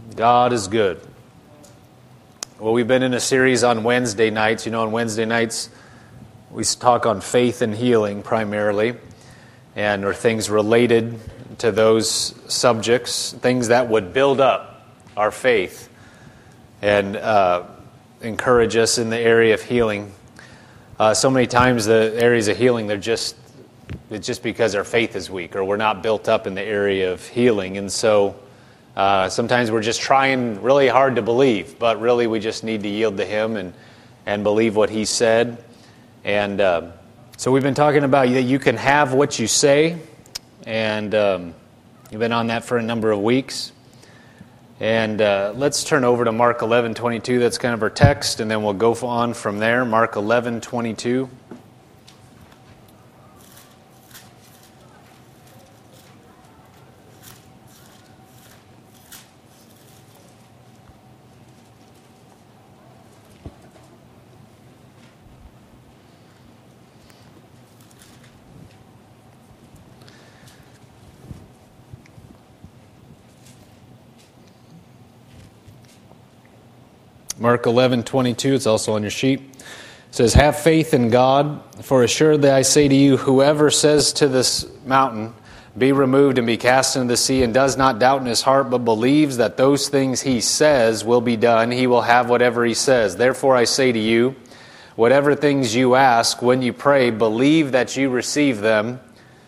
God is good. Well, we've been in a series on Wednesday nights. You know, on Wednesday nights, we talk on faith and healing primarily, and or things related to those subjects, things that would build up our faith and encourage us in the area of healing. So many times the areas of healing, it's just because our faith is weak or we're not built up in the area of healing. And so sometimes we're just trying really hard to believe, but really we just need to yield to Him and believe what He said. And so we've been talking about that you can have what you say, and you've been on that for a number of weeks. And let's turn over to Mark 11:22. That's kind of our text, and then we'll go on from there. Mark 11:22. Mark 11:22, it's also on your sheet. It says, "Have faith in God, for assuredly I say to you, whoever says to this mountain, be removed and be cast into the sea, and does not doubt in his heart, but believes that those things he says will be done, he will have whatever he says. Therefore I say to you, whatever things you ask when you pray, believe that you receive them,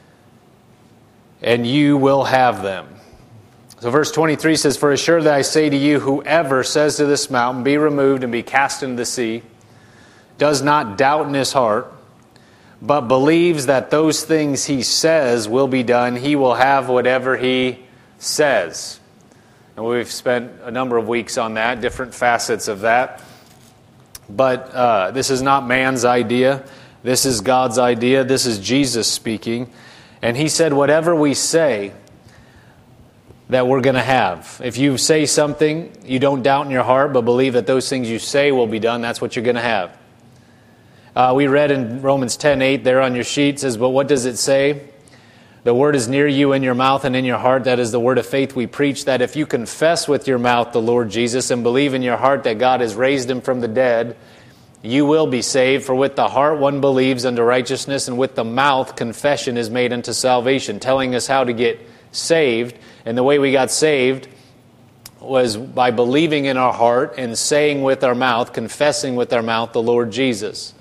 and you will have them." So verse 23 says, "For assuredly I say to you, whoever says to this mountain, be removed and be cast into the sea, does not doubt in his heart, but believes that those things he says will be done, he will have whatever he says." And we've spent a number of weeks on that, different facets of that. But this is not man's idea. This is God's idea. This is Jesus speaking. And He said, whatever we say, that we're going to have. If you say something, you don't doubt in your heart, but believe that those things you say will be done, that's what you're going to have. We read in Romans 10:8 there on your sheet, says, but what does it say? The word is near you in your mouth and in your heart. That is the word of faith we preach, that if you confess with your mouth the Lord Jesus and believe in your heart that God has raised Him from the dead, you will be saved. For with the heart one believes unto righteousness, and with the mouth confession is made unto salvation, telling us how to get saved. And the way we got saved was by believing in our heart and saying with our mouth, confessing with our mouth the Lord Jesus.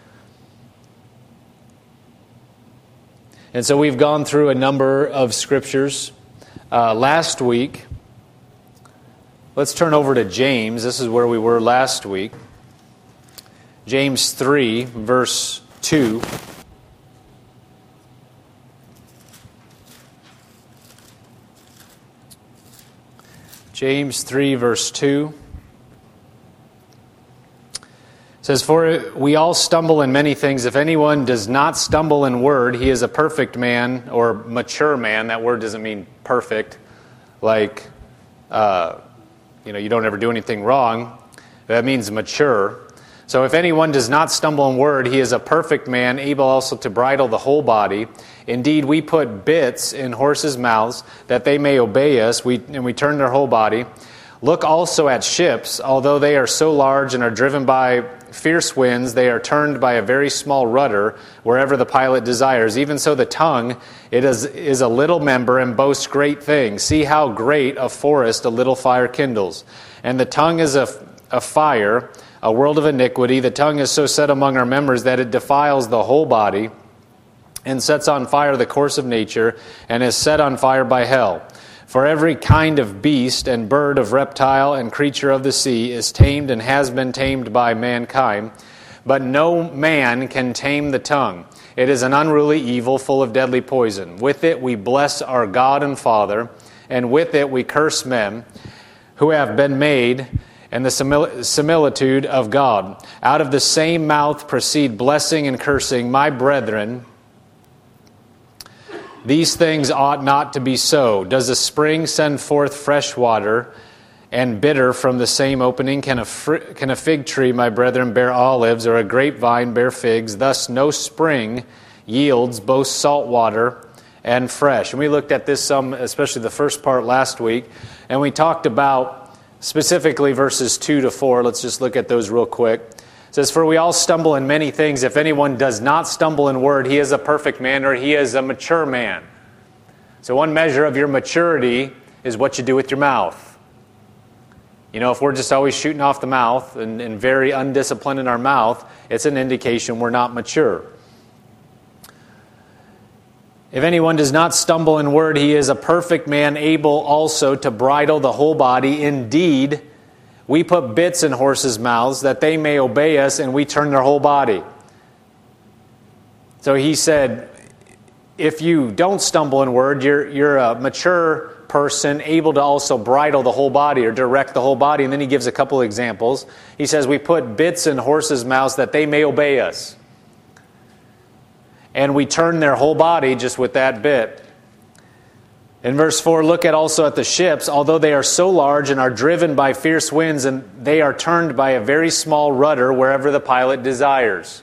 And so we've gone through a number of scriptures. Last week, let's turn over to James. This is where we were last week. James 3, verse 2. James 3, verse 2 says, "For we all stumble in many things. If anyone does not stumble in word, he is a perfect man," or mature man. That word doesn't mean perfect, like, you don't ever do anything wrong. That means mature. So if anyone does not stumble in word, he is a perfect man, able also to bridle the whole body. Indeed, we put bits in horses' mouths that they may obey us, and we turn their whole body. Look also at ships, although they are so large and are driven by fierce winds, they are turned by a very small rudder wherever the pilot desires. Even so the tongue, it is a little member and boasts great things. See how great a forest a little fire kindles. And the tongue is a fire, a world of iniquity. The tongue is so set among our members that it defiles the whole body and sets on fire the course of nature, and is set on fire by hell. For every kind of beast and bird, of reptile and creature of the sea is tamed and has been tamed by mankind, but no man can tame the tongue. It is an unruly evil full of deadly poison. With it we bless our God and Father, and with it we curse men who have been made in the similitude of God. Out of the same mouth proceed blessing and cursing. My brethren, these things ought not to be so. Does a spring send forth fresh water and bitter from the same opening? Can a fig tree, my brethren, bear olives, or a grapevine bear figs? Thus no spring yields both salt water and fresh. And we looked at this some, especially the first part last week, and we talked about specifically verses 2 to 4. Let's just look at those real quick. It says, "For we all stumble in many things. If anyone does not stumble in word, he is a perfect man, or he is a mature man." So one measure of your maturity is what you do with your mouth. You know, if we're just always shooting off the mouth and very undisciplined in our mouth, it's an indication we're not mature. "If anyone does not stumble in word, he is a perfect man, able also to bridle the whole body. Indeed, we put bits in horses' mouths that they may obey us, and we turn their whole body." So he said, if you don't stumble in word, you're a mature person, able to also bridle the whole body or direct the whole body. And then he gives a couple of examples. He says, we put bits in horses' mouths that they may obey us. And we turn their whole body just with that bit. In verse 4, look at also at the ships, although they are so large and are driven by fierce winds, and they are turned by a very small rudder wherever the pilot desires.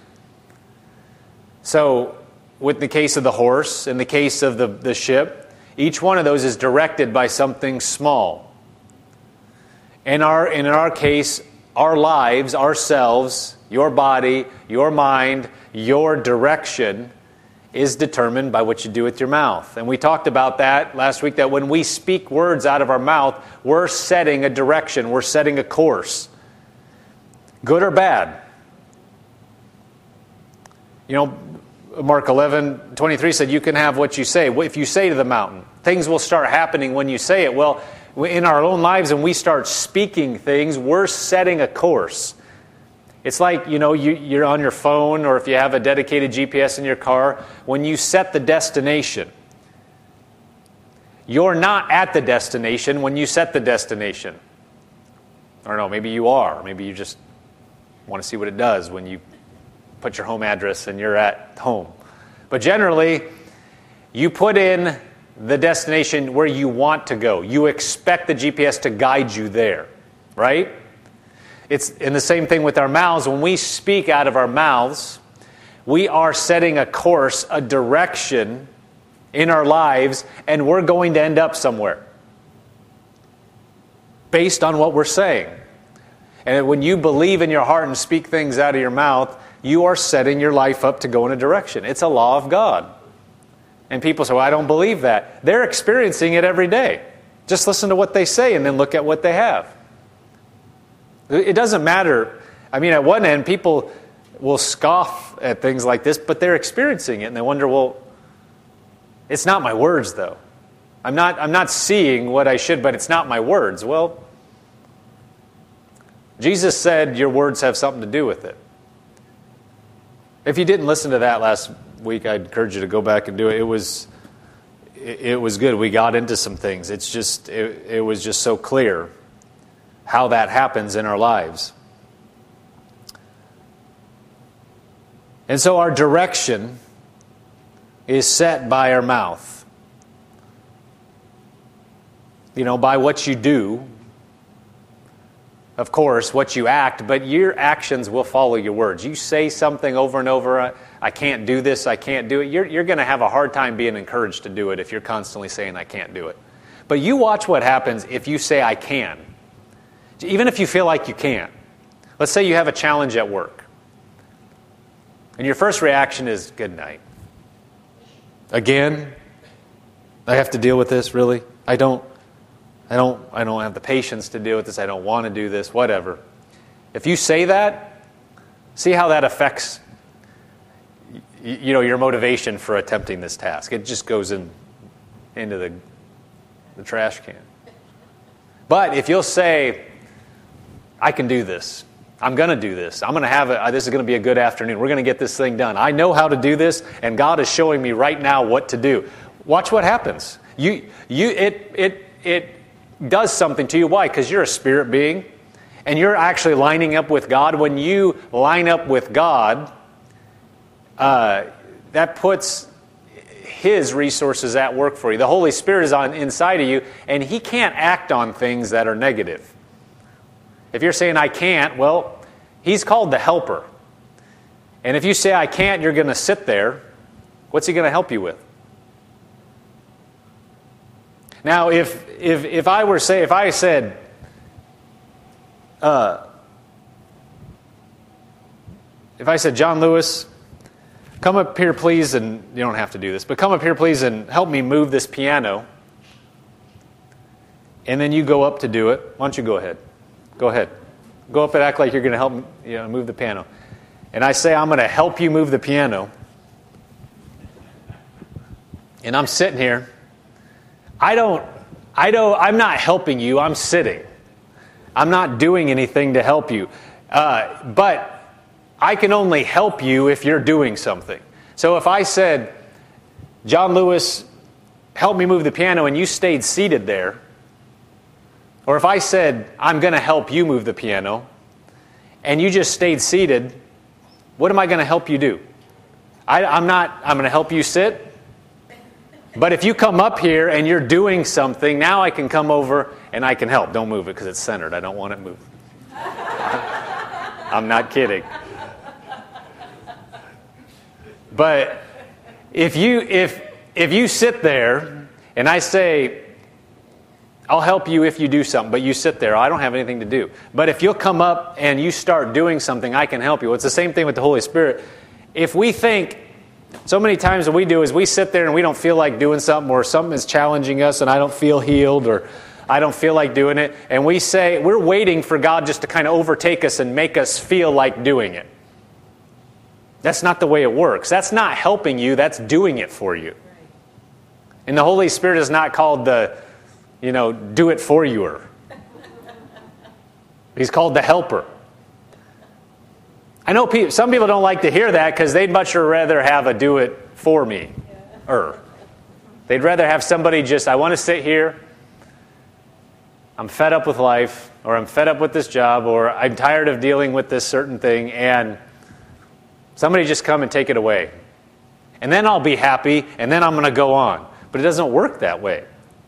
So, with the case of the horse, in the case of the ship, each one of those is directed by something small. In our case, our lives, ourselves, your body, your mind, your direction is determined by what you do with your mouth. And we talked about that last week, that when we speak words out of our mouth, we're setting a direction, we're setting a course. Good or bad. You know, Mark 11:23 said, you can have what you say. If you say to the mountain, things will start happening when you say it. Well, in our own lives, when we start speaking things, we're setting a course. It's like, you know, you're on your phone, or if you have a dedicated GPS in your car, when you set the destination. You're not at the destination when you set the destination. I don't know, maybe you are. Maybe you just want to see what it does when you put your home address and you're at home. But generally, you put in the destination where you want to go. You expect the GPS to guide you there, right? It's in the same thing with our mouths. When we speak out of our mouths, we are setting a course, a direction in our lives, and we're going to end up somewhere based on what we're saying. And when you believe in your heart and speak things out of your mouth, you are setting your life up to go in a direction. It's a law of God. And people say, well, I don't believe that. They're experiencing it every day. Just listen to what they say and then look at what they have. It doesn't matter. I mean, at one end, people will scoff at things like this, but they're experiencing it, and they wonder, well, it's not my words, though. I'm not seeing what I should, but it's not my words. Well, Jesus said your words have something to do with it. If you didn't listen to that last week, I'd encourage you to go back and do it. It was good. We got into some things. It was just so clear how that happens in our lives. And so our direction is set by our mouth. You know, by what you do. Of course, what you act, but your actions will follow your words. You say something over and over, I can't do this, I can't do it. You're going to have a hard time being encouraged to do it if you're constantly saying, I can't do it. But you watch what happens if you say, I can. Even if you feel like you can't. Let's say you have a challenge at work. And your first reaction is, good night. Again? I have to deal with this, really? I don't have the patience to deal with this. I don't want to do this, whatever. If you say that, see how that affects your motivation for attempting this task. It just goes into the trash can. But if you'll say, I can do this. I'm going to do this. I'm going to have this is going to be a good afternoon. We're going to get this thing done. I know how to do this, and God is showing me right now what to do. Watch what happens. It does something to you. Why? Because you're a spirit being, and you're actually lining up with God. When you line up with God, that puts His resources at work for you. The Holy Spirit is on inside of you, and He can't act on things that are negative. If you're saying, I can't, well, He's called the helper. And if you say, I can't, you're going to sit there. What's He going to help you with? Now, if I said, if I said, John Lewis, come up here please, and you don't have to do this, but come up here please and help me move this piano. And then you go up to do it. Why don't you go ahead? Go ahead. Go up and act like you're going to help move the piano. And I say, I'm going to help you move the piano. And I'm sitting here. I'm not helping you. I'm sitting. I'm not doing anything to help you. But I can only help you if you're doing something. So if I said, John Lewis, help me move the piano, and you stayed seated there, or if I said, I'm going to help you move the piano, and you just stayed seated, what am I going to help you do? I'm going to help you sit. But if you come up here and you're doing something, now I can come over and I can help. Don't move it because it's centered. I don't want it moved. I'm not kidding. But if you sit there and I say, I'll help you if you do something, but you sit there. I don't have anything to do. But if you'll come up and you start doing something, I can help you. Well, it's the same thing with the Holy Spirit. If we think, so many times what we do is we sit there and we don't feel like doing something, or something is challenging us and I don't feel healed, or I don't feel like doing it. And we say, we're waiting for God just to kind of overtake us and make us feel like doing it. That's not the way it works. That's not helping you. That's doing it for you. And the Holy Spirit is not called the do it for you. He's called the helper. I know some people don't like to hear that because they'd much rather have a do it for me. They'd rather have somebody I want to sit here. I'm fed up with life, or I'm fed up with this job, or I'm tired of dealing with this certain thing, and somebody just come and take it away. And then I'll be happy, and then I'm going to go on. But it doesn't work that way.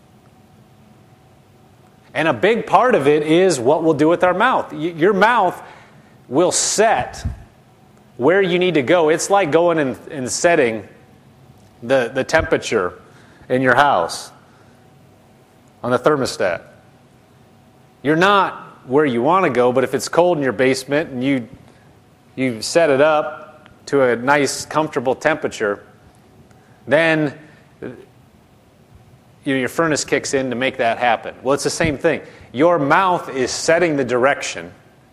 And a big part of it is what we'll do with our mouth. Your mouth will set where you need to go. It's like going and setting the temperature in your house on the thermostat. You're not where you want to go, but if it's cold in your basement and you set it up to a nice, comfortable temperature, then your furnace kicks in to make that happen. Well, it's the same thing. Your mouth is setting the direction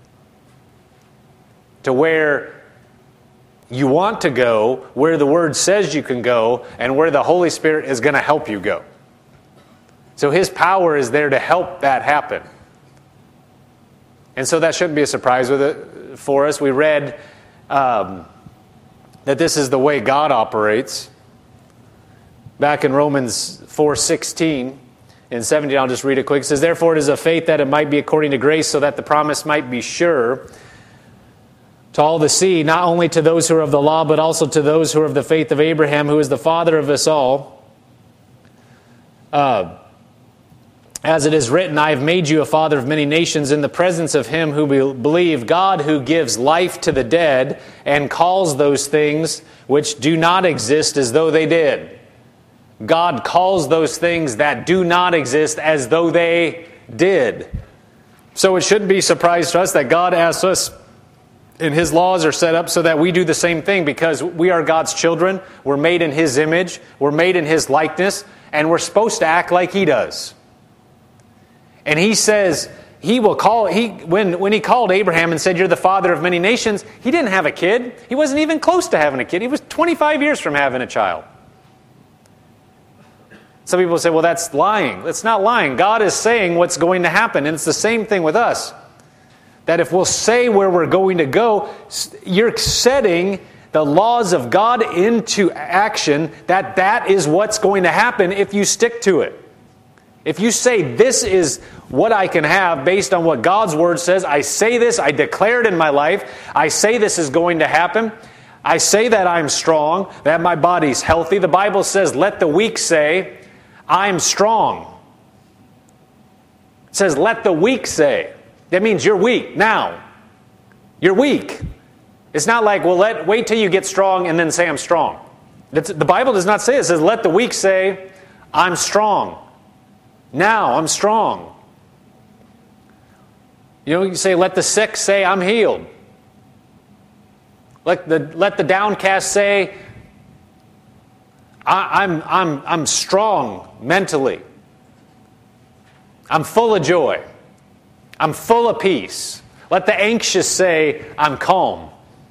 to where you want to go, where the Word says you can go, and where the Holy Spirit is going to help you go. So His power is there to help that happen. And so that shouldn't be a surprise for us. We read that this is the way God operates. Back in Romans 4:16 and 17, I'll just read it quick. It says, therefore it is of faith that it might be according to grace, so that the promise might be sure to all the seed, not only to those who are of the law, but also to those who are of the faith of Abraham, who is the father of us all. As it is written, I have made you a father of many nations in the presence of him who believe, God who gives life to the dead and calls those things which do not exist as though they did. God calls those things that do not exist as though they did. So it shouldn't be a surprise to us that God asks us, and His laws are set up so that we do the same thing, because we are God's children. We're made in His image. We're made in His likeness. And we're supposed to act like He does. And He says, He will call, when He called Abraham and said, you're the father of many nations, he didn't have a kid. He wasn't even close to having a kid. He was 25 years from having a child. Some people say, well, that's lying. That's not lying. God is saying what's going to happen. And it's the same thing with us. That if we'll say where we're going to go, you're setting the laws of God into action, that is what's going to happen if you stick to it. If you say, this is what I can have based on what God's Word says, I say this, I declare it in my life, I say this is going to happen, I say that I'm strong, that my body's healthy. The Bible says, let the weak say, I'm strong. It says, let the weak say. That means you're weak now. You're weak. It's not like, well, wait till you get strong and then say I'm strong. The Bible does not say it. It says, let the weak say, I'm strong. Now I'm strong. You say, let the sick say, I'm healed. Let the downcast say, I'm strong mentally. I'm full of joy. I'm full of peace. Let the anxious say, I'm calm.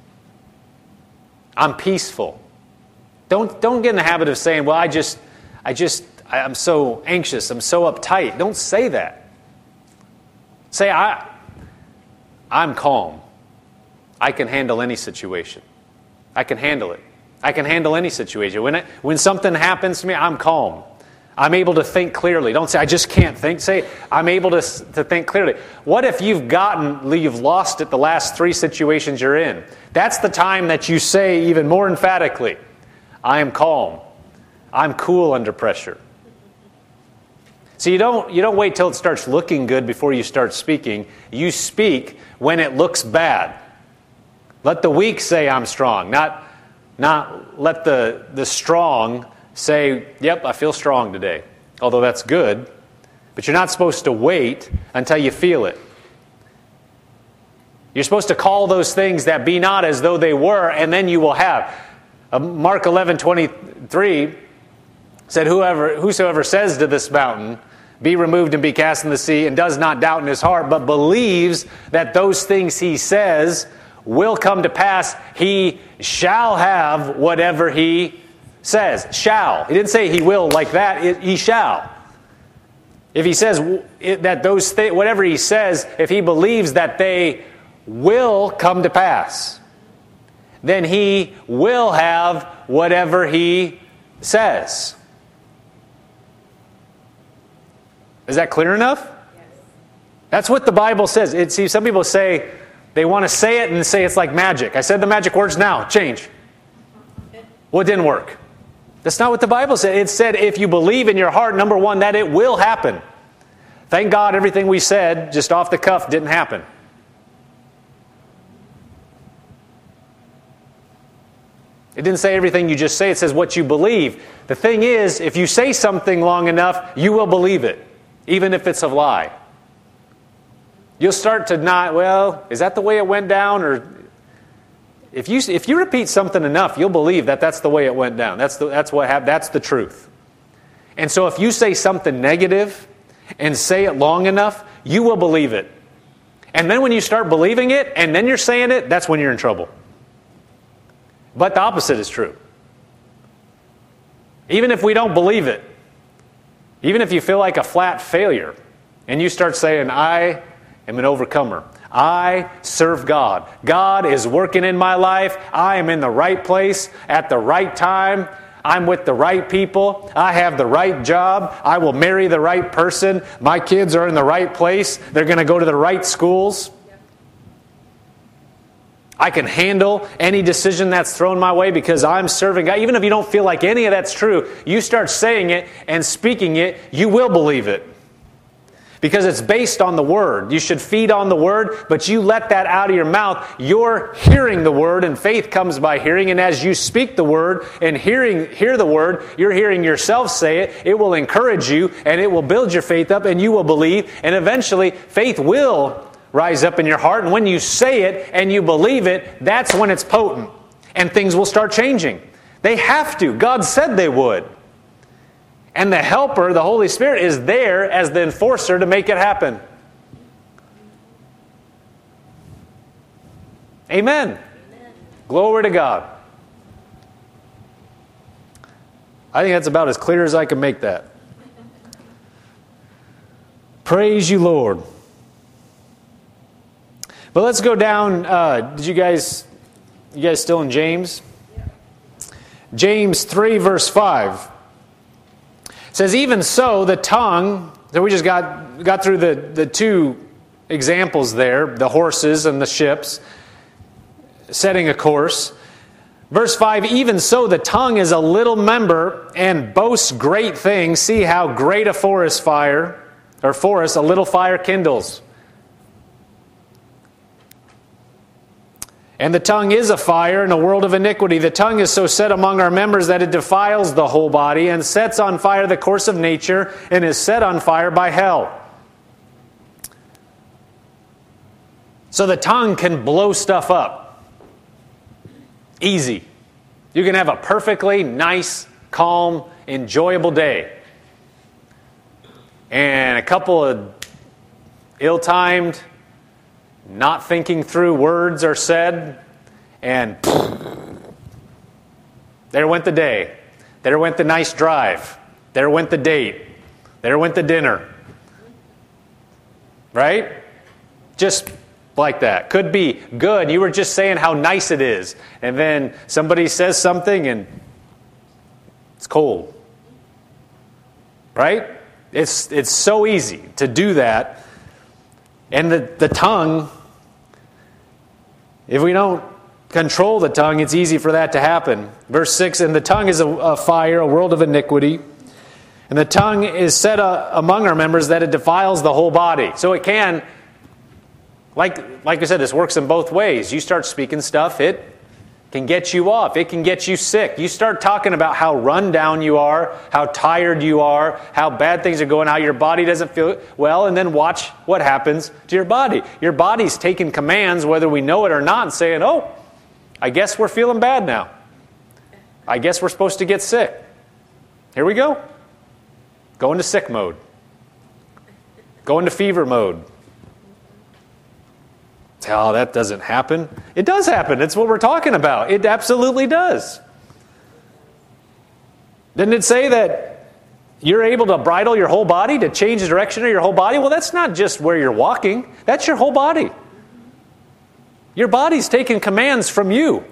I'm peaceful. Don't get in the habit of saying, well, I'm so anxious, I'm so uptight. Don't say that. Say, I'm calm. I can handle any situation. I can handle it. I can handle any situation. When something happens to me, I'm calm. I'm able to think clearly. Don't say, I just can't think. Say, I'm able to think clearly. What if you've lost it the last 3 situations you're in? That's the time that you say even more emphatically, I am calm. I'm cool under pressure. So you don't wait till it starts looking good before you start speaking. You speak when it looks bad. Let the weak say, I'm strong. Not let the strong say, yep, I feel strong today. Although that's good. But you're not supposed to wait until you feel it. You're supposed to call those things that be not as though they were, and then you will have. Mark 11:23 said, whosoever says to this mountain, be removed and be cast in the sea, and does not doubt in his heart, but believes that those things he says will come to pass, he shall have whatever he says. Shall. He didn't say he will like that. He shall. If he says that those things, whatever he says, if he believes that they will come to pass, then he will have whatever he says. Is that clear enough? Yes. That's what the Bible says. See, some people say they want to say it and say it's like magic. I said the magic words now. Change. Well, it didn't work. That's not what the Bible said. It said if you believe in your heart, number one, that it will happen. Thank God everything we said just off the cuff didn't happen. It didn't say everything you just say. It says what you believe. The thing is, if you say something long enough, you will believe it, even if it's a lie. You'll start to not, well, is that the way it went down? Or if you repeat something enough, you'll believe that that's the way it went down. That's the truth. And so if you say something negative and say it long enough, you will believe it. And then when you start believing it and then you're saying it, that's when you're in trouble. But the opposite is true. Even if we don't believe it, even if you feel like a flat failure, and you start saying, I am an overcomer. I serve God. God is working in my life. I am in the right place at the right time. I'm with the right people. I have the right job. I will marry the right person. My kids are in the right place. They're going to go to the right schools. I can handle any decision that's thrown my way because I'm serving God. Even if you don't feel like any of that's true, you start saying it and speaking it, you will believe it. Because it's based on the Word. You should feed on the Word, but you let that out of your mouth. You're hearing the Word, and faith comes by hearing. And as you speak the Word and hear the Word, you're hearing yourself say it. It will encourage you, and it will build your faith up, and you will believe. And eventually, faith will rise up in your heart. And when you say it and you believe it, that's when it's potent. And things will start changing. They have to. God said they would. And the helper, the Holy Spirit, is there as the enforcer to make it happen. Amen. Glory to God. I think that's about as clear as I can make that. Praise you, Lord. But let's go down. You guys still in James? James 3, verse 5. It says, even so, the tongue, so we just got through the two examples there, the horses and the ships, setting a course. Verse 5, even so, the tongue is a little member and boasts great things. See how great a forest a little fire kindles. And the tongue is a fire and a world of iniquity. The tongue is so set among our members that it defiles the whole body and sets on fire the course of nature and is set on fire by hell. So the tongue can blow stuff up. Easy. You can have a perfectly nice, calm, enjoyable day. And a couple of ill-timed, not thinking through words are said, and there went the day. There went the nice drive. There went the date. There went the dinner. Right? Just like that. Could be good. You were just saying how nice it is. And then somebody says something and it's cold. Right? It's so easy to do that. And the tongue, if we don't control the tongue, it's easy for that to happen. Verse 6, and the tongue is a fire, a world of iniquity. And the tongue is set among our members that it defiles the whole body. So it can, like I said, this works in both ways. You start speaking stuff, it can get you off. It can get you sick. You start talking about how run down you are, how tired you are, how bad things are going, how your body doesn't feel well, and then watch what happens to your body. Your body's taking commands, whether we know it or not, and saying, oh, I guess we're feeling bad now. I guess we're supposed to get sick. Here we go. Go into sick mode. Go into fever mode. Oh, that doesn't happen. It does happen. It's what we're talking about. It absolutely does. Didn't it say that you're able to bridle your whole body, to change the direction of your whole body? Well, that's not just where you're walking. That's your whole body. Your body's taking commands from you.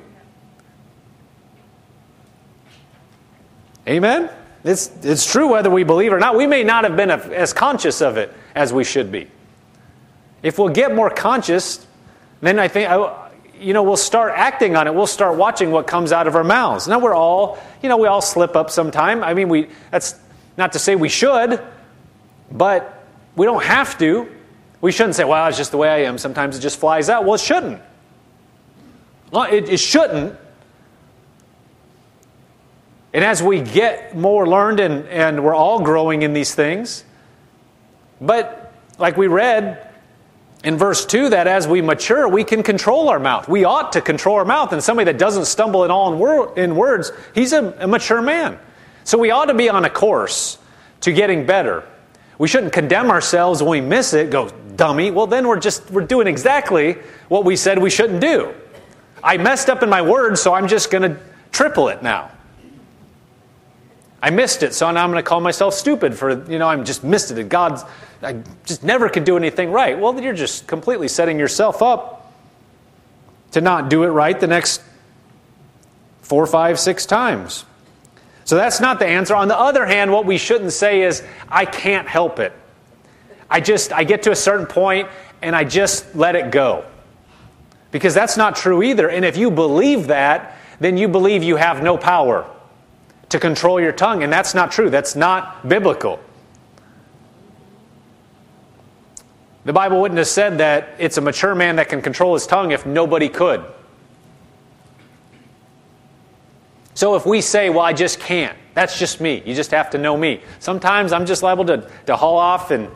Amen? It's true whether we believe it or not. We may not have been as conscious of it as we should be. If we'll get more conscious, then I think, we'll start acting on it. We'll start watching what comes out of our mouths. Now we all slip up sometime. I mean, that's not to say we should, but we don't have to. We shouldn't say, well, it's just the way I am. Sometimes it just flies out. Well, it shouldn't. Well, it shouldn't. And as we get more learned and we're all growing in these things, but like we read in verse 2, that as we mature, we can control our mouth. We ought to control our mouth. And somebody that doesn't stumble at all in words, he's a mature man. So we ought to be on a course to getting better. We shouldn't condemn ourselves when we miss it, go, dummy. Well, then we're doing exactly what we said we shouldn't do. I messed up in my words, so I'm just going to triple it now. I missed it, so now I'm going to call myself stupid for, I just missed it. I just never could do anything right. Well, you're just completely setting yourself up to not do it right the next 4, 5, 6 times. So that's not the answer. On the other hand, what we shouldn't say is, I can't help it. I get to a certain point and I just let it go. Because that's not true either. And if you believe that, then you believe you have no power to control your tongue. And that's not true. That's not biblical. The Bible wouldn't have said that it's a mature man that can control his tongue if nobody could. So if we say, well, I just can't, that's just me. You just have to know me. Sometimes I'm just liable to haul off and,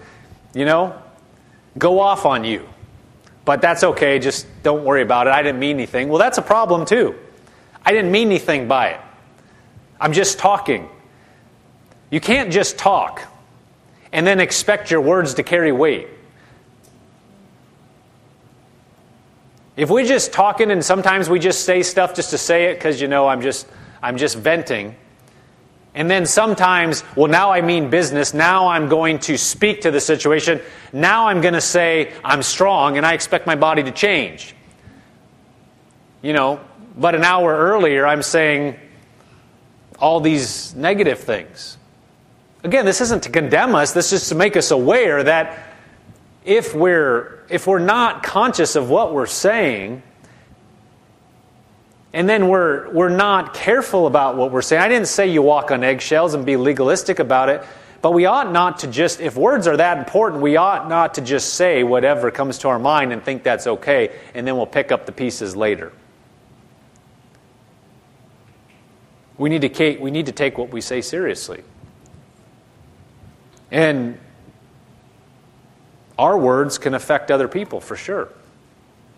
go off on you. But that's okay, just don't worry about it. I didn't mean anything. Well, that's a problem too. I didn't mean anything by it. I'm just talking. You can't just talk and then expect your words to carry weight. If we're just talking and sometimes we just say stuff just to say it because, I'm just venting. And then sometimes, well, now I mean business. Now I'm going to speak to the situation. Now I'm going to say I'm strong and I expect my body to change. But an hour earlier I'm saying all these negative things. Again, this isn't to condemn us. This is to make us aware that if we're not conscious of what we're saying, and then we're not careful about what we're saying. I didn't say you walk on eggshells and be legalistic about it, but we ought not to just, if words are that important, we ought not to just say whatever comes to our mind and think that's okay, and then we'll pick up the pieces later. We need to take what we say seriously. And our words can affect other people, for sure.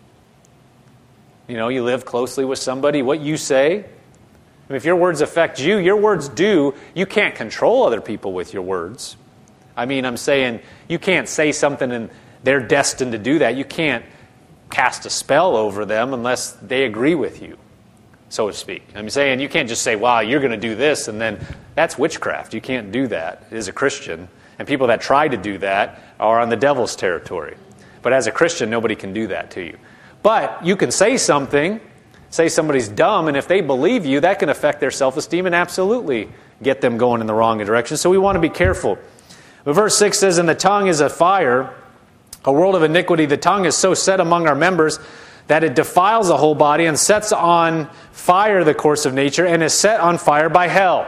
You live closely with somebody, what you say. If your words affect you, your words do. You can't control other people with your words. I'm saying you can't say something and they're destined to do that. You can't cast a spell over them unless they agree with you, so to speak. I'm saying you can't just say, wow, you're going to do this, and then that's witchcraft. You can't do that as a Christian. And people that try to do that are on the devil's territory. But as a Christian, nobody can do that to you. But you can say something, say somebody's dumb, and if they believe you, that can affect their self-esteem and absolutely get them going in the wrong direction. So we want to be careful. But verse 6 says, and the tongue is a fire, a world of iniquity. The tongue is so set among our members that it defiles the whole body and sets on fire the course of nature and is set on fire by hell.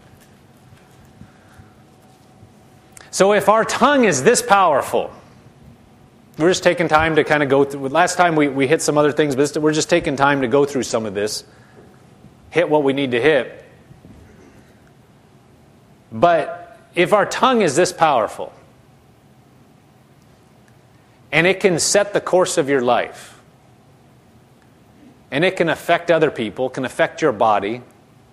So if our tongue is this powerful, we're just taking time to kind of go through. Last time we hit some other things, but we're just taking time to go through some of this. Hit what we need to hit. But if our tongue is this powerful, and it can set the course of your life, and it can affect other people, can affect your body,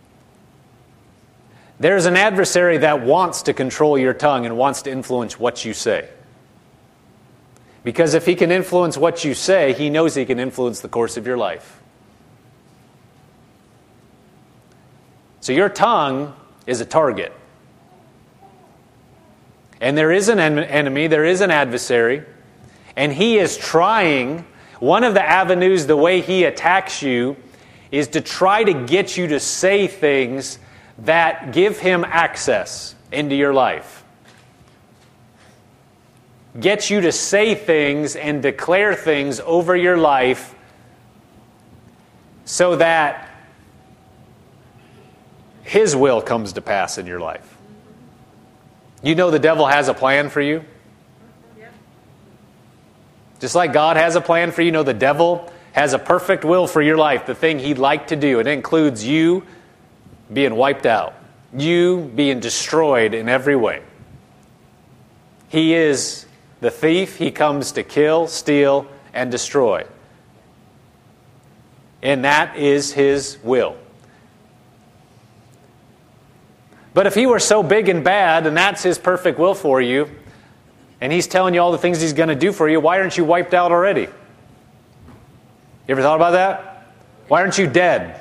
there's an adversary that wants to control your tongue and wants to influence what you say. Because if he can influence what you say, he knows he can influence the course of your life. So your tongue is a target. And there is an enemy, there is an adversary, and he is trying. One of the avenues, the way he attacks you, is to try to get you to say things that give him access into your life. Get you to say things and declare things over your life so that his will comes to pass in your life. You know the devil has a plan for you? Just like God has a plan for you, the devil has a perfect will for your life, the thing he'd like to do. It includes you being wiped out, you being destroyed in every way. He is the thief. He comes to kill, steal, and destroy. And that is his will. But if he were so big and bad, and that's his perfect will for you, and he's telling you all the things he's going to do for you, why aren't you wiped out already? You ever thought about that? Why aren't you dead?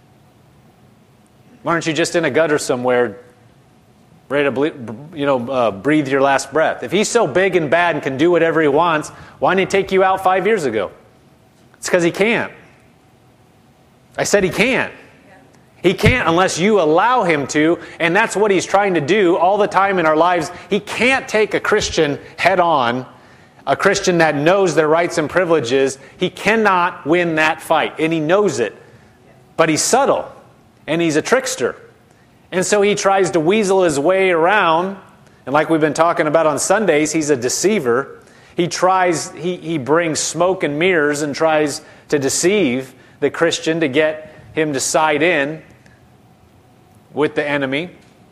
Why aren't you just in a gutter somewhere, ready to breathe your last breath? If he's so big and bad and can do whatever he wants, why didn't he take you out 5 years ago? It's because he can't. I said he can't. He can't unless you allow him to, and that's what he's trying to do all the time in our lives. He can't take a Christian head on, a Christian that knows their rights and privileges. He cannot win that fight, and he knows it. But he's subtle, and he's a trickster. And so he tries to weasel his way around, and like we've been talking about on Sundays, he's a deceiver. He brings smoke and mirrors and tries to deceive the Christian to get him to side in with the enemy.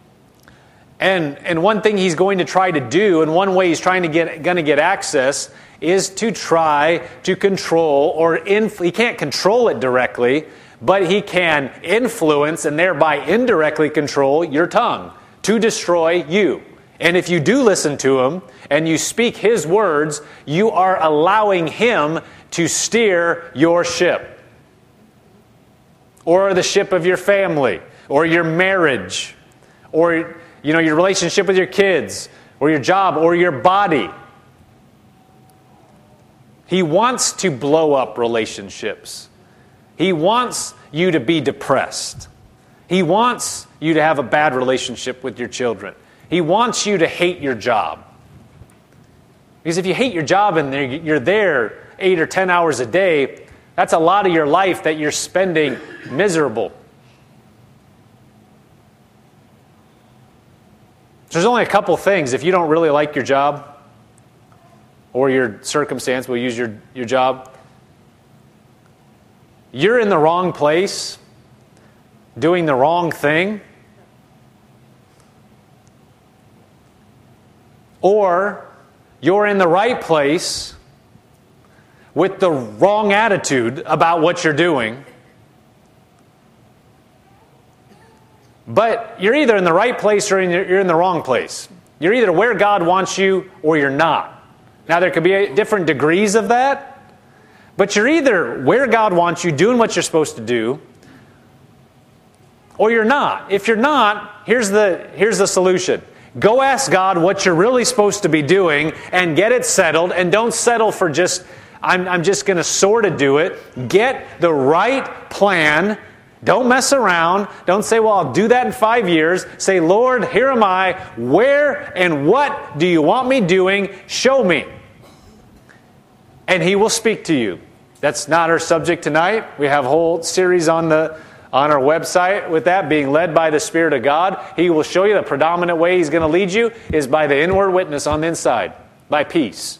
And one thing he's going to try to do, and one way he's going to get access, is to try to control, or he can't control it directly, but he can influence and thereby indirectly control your tongue to destroy you. And if you do listen to him and you speak his words, you are allowing him to steer your ship, or the ship of your family, or your marriage, or your relationship with your kids, or your job, or your body. He wants to blow up relationships. He wants you to be depressed. He wants you to have a bad relationship with your children. He wants you to hate your job. Because if you hate your job and you're there 8 or 10 hours a day, that's a lot of your life that you're spending miserable. There's only a couple things. If you don't really like your job, or your circumstance, we'll use your job, you're in the wrong place, doing the wrong thing, or you're in the right place, with the wrong attitude about what you're doing. But you're either in the right place or you're in the wrong place. You're either where God wants you or you're not. Now, there could be different degrees of that, but you're either where God wants you, doing what you're supposed to do, or you're not. If you're not, here's the solution. Go ask God what you're really supposed to be doing and get it settled, and don't settle for just, I'm just going to sort of do it. Get the right plan. Don't mess around. Don't say, well, I'll do that in 5 years. Say, Lord, here am I. Where and what do you want me doing? Show me. And He will speak to you. That's not our subject tonight. We have a whole series on our website with that, being led by the Spirit of God. He will show you the predominant way He's going to lead you is by the inward witness on the inside, by peace.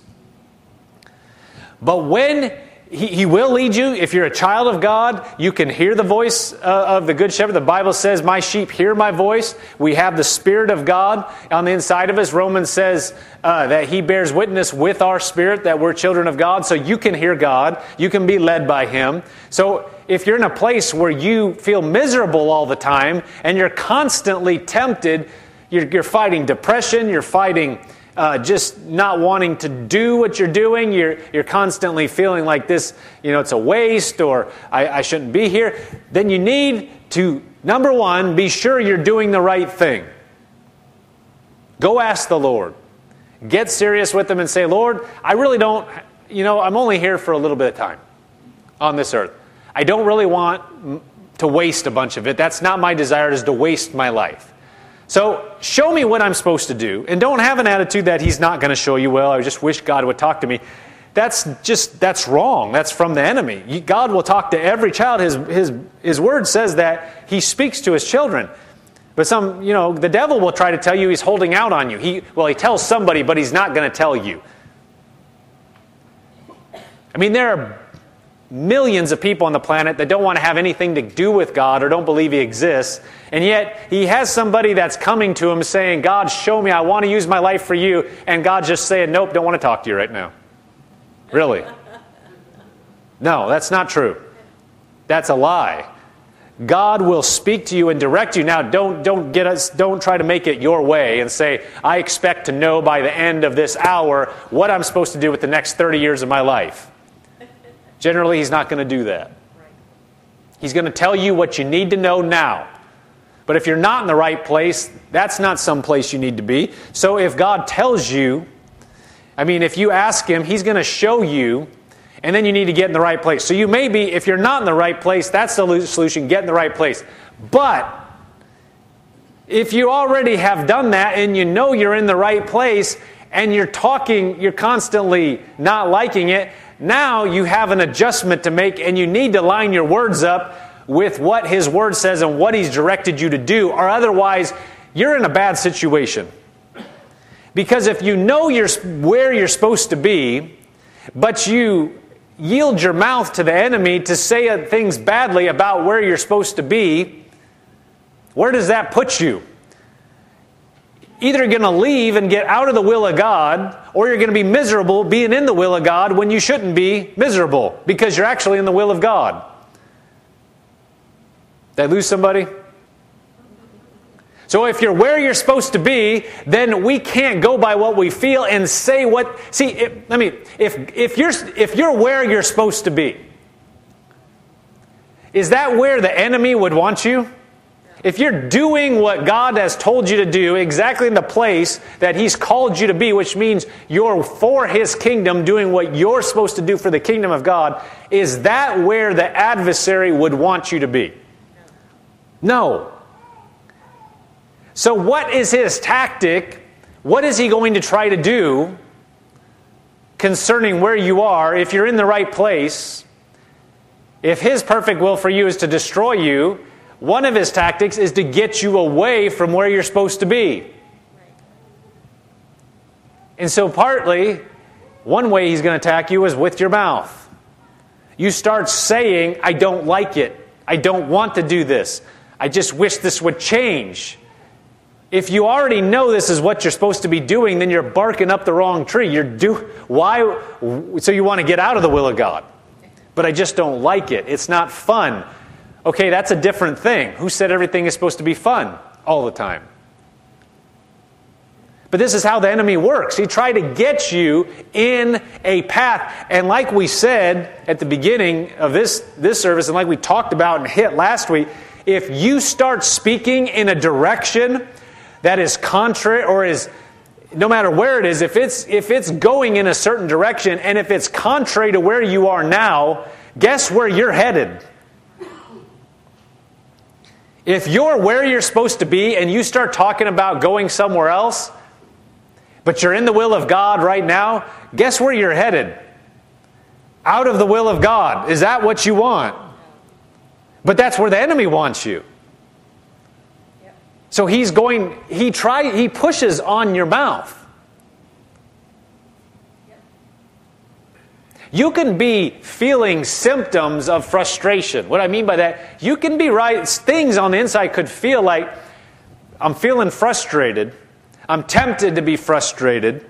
But when He will lead you, if you're a child of God, you can hear the voice of the Good Shepherd. The Bible says, my sheep hear my voice. We have the Spirit of God on the inside of us. Romans says that He bears witness with our spirit that we're children of God. So you can hear God. You can be led by Him. So if you're in a place where you feel miserable all the time and you're constantly tempted, you're fighting depression, you're fighting just not wanting to do what you're doing, you're constantly feeling like this, it's a waste, or I shouldn't be here, then you need to, number one, be sure you're doing the right thing. Go ask the Lord. Get serious with Him and say, Lord, I really don't, I'm only here for a little bit of time on this earth. I don't really want to waste a bunch of it. That's not my desire, is to waste my life. So show me what I'm supposed to do. And don't have an attitude that He's not going to show you. Well, I just wish God would talk to me. That's wrong. That's from the enemy. God will talk to every child. His word says that He speaks to His children. But the devil will try to tell you He's holding out on you. He tells somebody, but He's not going to tell you. I mean, there are millions of people on the planet that don't want to have anything to do with God or don't believe He exists. And yet, He has somebody that's coming to Him saying, God, show me, I want to use my life for you. And God just saying, nope, don't want to talk to you right now. Really? No, that's not true. That's a lie. God will speak to you and direct you. Now, don't try to make it your way and say, I expect to know by the end of this hour what I'm supposed to do with the next 30 years of my life. Generally, He's not going to do that. He's going to tell you what you need to know now. But if you're not in the right place, that's not some place you need to be. So if God tells you, if you ask Him, He's going to show you, and then you need to get in the right place. So you may be, if you're not in the right place, that's the solution, get in the right place. But if you already have done that and you know you're in the right place and you're constantly not liking it, now you have an adjustment to make, and you need to line your words up with what His Word says and what He's directed you to do, or otherwise you're in a bad situation. Because if you know where you're supposed to be, but you yield your mouth to the enemy to say things badly about where you're supposed to be, where does that put you? Either going to leave and get out of the will of God, or you're going to be miserable being in the will of God when you shouldn't be miserable because you're actually in the will of God. Did I lose somebody? So if you're where you're supposed to be, then we can't go by what we feel and say what... See, if you're where you're supposed to be, is that where the enemy would want you? If you're doing what God has told you to do, exactly in the place that He's called you to be, which means you're for His kingdom, doing what you're supposed to do for the kingdom of God, is that where the adversary would want you to be? No. So what is his tactic? What is he going to try to do concerning where you are if you're in the right place? If his perfect will for you is to destroy you, one of his tactics is to get you away from where you're supposed to be. And so partly, one way he's going to attack you is with your mouth. You start saying, I don't like it. I don't want to do this. I just wish this would change. If you already know this is what you're supposed to be doing, then you're barking up the wrong tree. Why? So you want to get out of the will of God. But I just don't like it. It's not fun. Okay, that's a different thing. Who said everything is supposed to be fun all the time? But this is how the enemy works. He tried to get you in a path. And like we said at the beginning of this service, and like we talked about and hit last week, if you start speaking in a direction that is contrary, or is, no matter where it is, if it's going in a certain direction, and if it's contrary to where you are now, guess where you're headed? If you're where you're supposed to be and you start talking about going somewhere else, but you're in the will of God right now, guess where you're headed? Out of the will of God. Is that what you want? But that's where the enemy wants you. So he pushes on your mouth. You can be feeling symptoms of frustration. What I mean by that, you can be right. Things on the inside could feel like, I'm feeling frustrated. I'm tempted to be frustrated.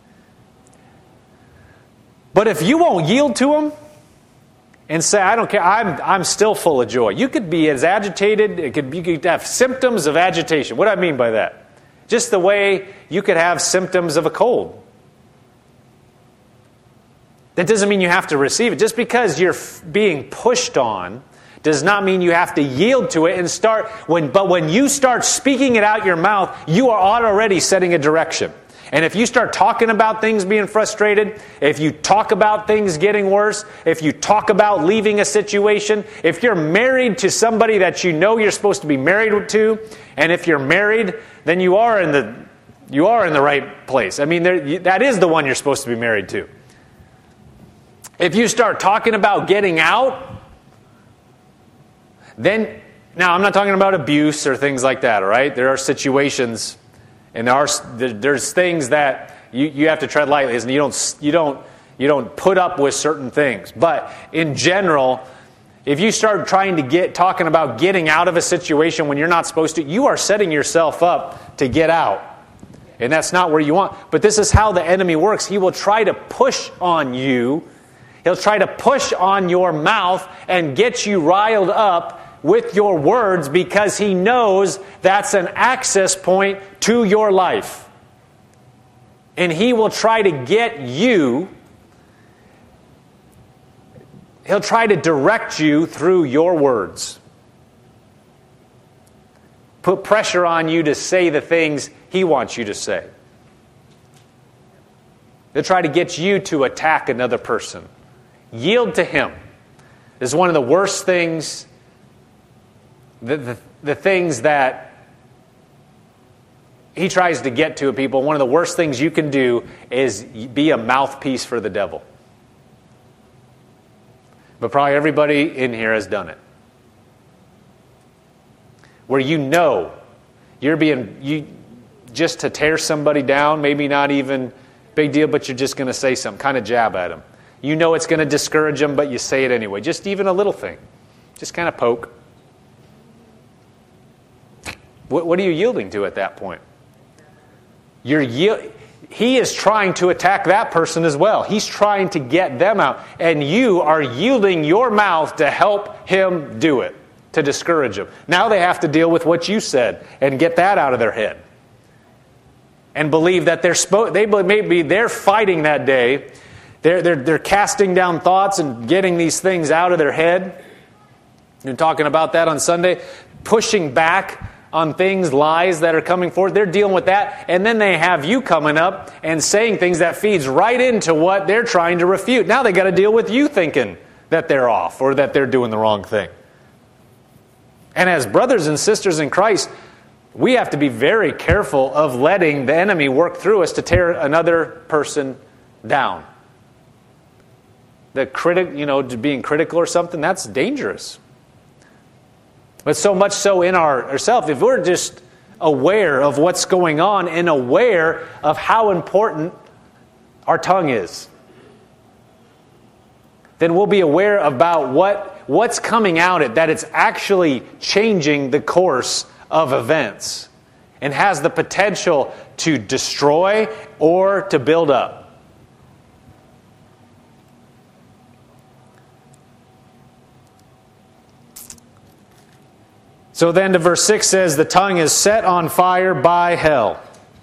But if you won't yield to them and say, I don't care, I'm still full of joy. You could be as agitated, you could have symptoms of agitation. What do I mean by that? Just the way you could have symptoms of a cold. That doesn't mean you have to receive it. Just because you're being pushed on does not mean you have to yield to it and start. But when you start speaking it out your mouth, you are already setting a direction. And if you start talking about things being frustrated, if you talk about things getting worse, if you talk about leaving a situation, if you're married to somebody that you know you're supposed to be married to, and if you're married, then you are in the right place. I mean, that is the one you're supposed to be married to. If you start talking about getting out, then, now I'm not talking about abuse or things like that, all right? There are situations, and there's things that you have to tread lightly, and you don't put up with certain things. But in general, if you start talking about getting out of a situation when you're not supposed to, you are setting yourself up to get out. And that's not where you want. But this is how the enemy works. He will try to push on you. He'll try to push on your mouth and get you riled up with your words because he knows that's an access point to your life. And he will try to get you, he'll try to direct you through your words. Put pressure on you to say the things he wants you to say. They'll try to get you to attack another person. Yield to him. This is one of the worst things, the things that he tries to get to people. One of the worst things you can do is be a mouthpiece for the devil. But probably everybody in here has done it. Where you know you're just to tear somebody down, maybe not even big deal, but you're just going to say something, kind of jab at them. You know it's going to discourage them, but you say it anyway. Just even a little thing. Just kind of poke. What are you yielding to at that point? He is trying to attack that person as well. He's trying to get them out. And you are yielding your mouth to help him do it, to discourage him. Now they have to deal with what you said and get that out of their head. And believe that they're fighting that day. They're casting down thoughts and getting these things out of their head. You're talking about that on Sunday. Pushing back on things, lies that are coming forward. They're dealing with that. And then they have you coming up and saying things that feeds right into what they're trying to refute. Now they got to deal with you thinking that they're off or that they're doing the wrong thing. And as brothers and sisters in Christ, we have to be very careful of letting the enemy work through us to tear another person down. Being critical or something, that's dangerous. But so much so in ourselves, if we're just aware of what's going on and aware of how important our tongue is, then we'll be aware about what's coming out, that it's actually changing the course of events. and has the potential to destroy or to build up. So then to verse 6 says, the tongue is set on fire by hell.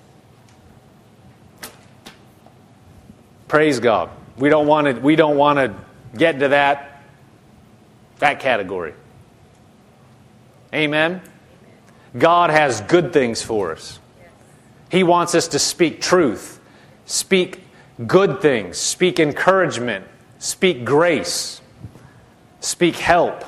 Praise God. We don't want to get into that category. Amen. God has good things for us. He wants us to speak truth, speak good things, speak encouragement, speak grace, speak help.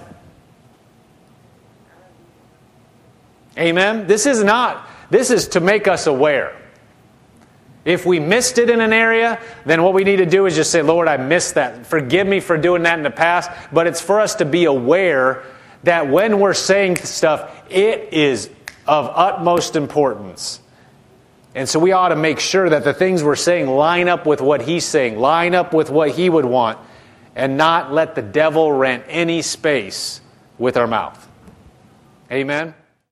Amen. This is to make us aware. If we missed it in an area, then what we need to do is just say, Lord, I missed that. Forgive me for doing that in the past. But it's for us to be aware that when we're saying stuff, it is of utmost importance. And so we ought to make sure that the things we're saying line up with what He's saying, line up with what He would want, and not let the devil rent any space with our mouth. Amen.